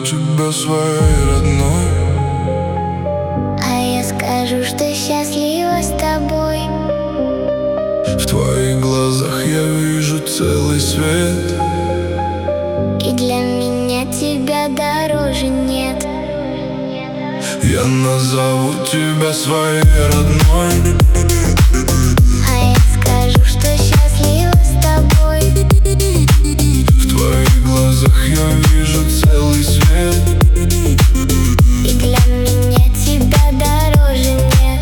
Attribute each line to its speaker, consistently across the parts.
Speaker 1: тебя своей родной.
Speaker 2: А я скажу, что счастлива с тобой.
Speaker 1: В твоих глазах я вижу целый свет,
Speaker 2: И для меня тебя дороже нет.
Speaker 1: я назову тебя своей родной.
Speaker 2: А я скажу, что счастлива с тобой.
Speaker 1: В твоих глазах я вижу целый свет,
Speaker 2: И для меня тебя дороже нет.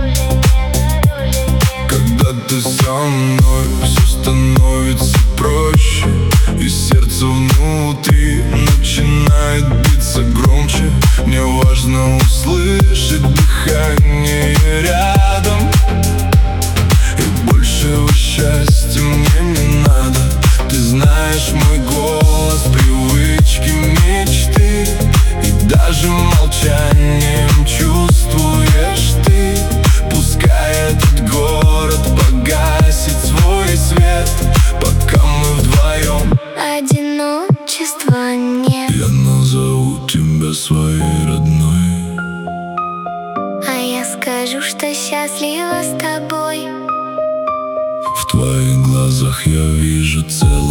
Speaker 1: когда ты со мной, все становится проще, и сердце внутри начинает биться громче. Мне важно услышать дыхание рядом, и большего счастья мне не надо. Ты знаешь мой голос, привычки, мечты, и даже молчанием чувствуешь ты. Пускай этот город погасит свой свет, пока мы вдвоем.
Speaker 2: Одиночества нет.
Speaker 1: Я назову тебя своей родной.
Speaker 2: А я скажу, что счастлива с тобой.
Speaker 1: В твоих глазах я вижу целый